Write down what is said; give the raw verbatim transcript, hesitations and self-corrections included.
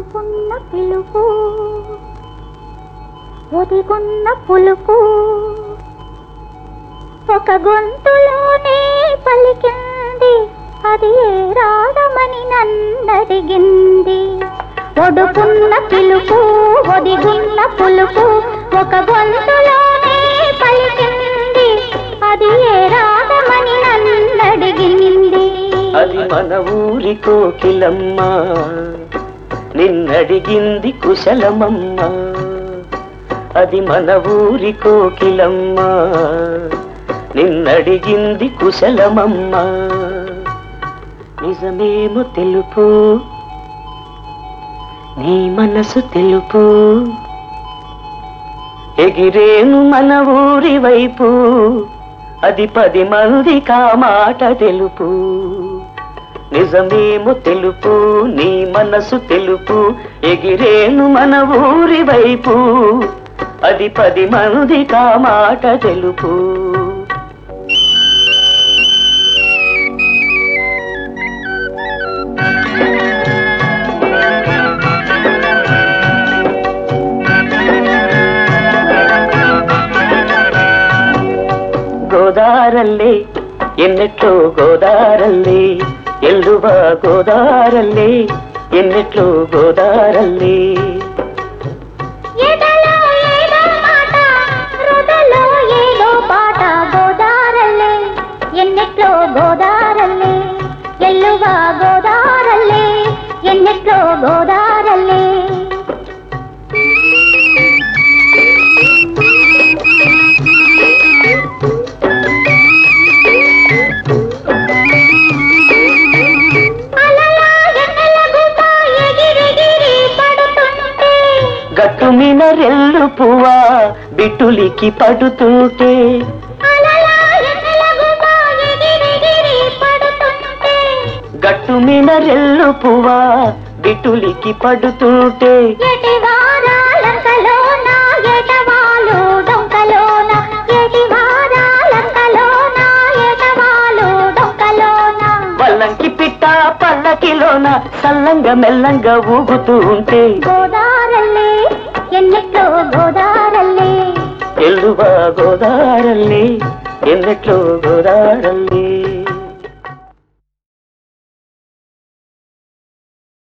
ఒడుకున్న పిలుపు ఒదిగున్న పులుపు ఒక గొంతులోనే పలికింది, అది ఏ రాగమని నన్నడిగింది. ఒడుకున్న పిలుపు ఒదిగున్న పులుపు ఒక గొంతులోనే పలికింది, అది ఏ రాగమని నన్నడిగింది. అది మన ఊరి కోకిలమ్మ, నిన్నడిగింది కుశలమమ్మ. అది మన ఊరి కోకిలమ్మ, నిన్నడిగింది కుశలమమ్మ. నిజమేమో తెలుపు, నీ మనసు తెలుపు. ఎగిరేను మన ఊరి వైపు, అది పది మంది కామాట తెలుపు. నిజమేమో తెలుపు, నీ మనసు తెలుపు. ఎగిరేను మన ఊరి వైపు, అది పది మంది కామాట తెలుపు. ಗೋದಾರಲ್ಲೇ ಎನ್ನೆಟ್ಲೋ ಗೋದಾರಲ್ಲೇ, ಎಳ್ಳುವ ಗೋದಾರಲ್ಲೇ ಎನ್ನೆಟ್ಲೋ ಗೋದಾರಲ್ಲೇ. ఎదలో ఏదో మాట, హృదయలో ఏదో పాట. గోదారల్లే ఎన్నెట్లో గోదారల్లే, ఎల్లువ గోదారల్లే ఎన్నెట్లో గోదారల్లే. గట్టు మీద రెల్లు పువ్వా బిట్టులికి పడుతుంటే, గట్టు మీద రెల్లు పువ్వా బిట్టులికి పడుతుంటే. పల్లంకి పిట్ట పల్లకిలోన సల్లంగా మెల్లంగా ఊగుతూ ఉంటే. గోదారల్లే ఎన్నెట్లో గోదారల్లే, ఎల్లువ గోదారల్లే ఎన్నెట్లో గోదారల్లే.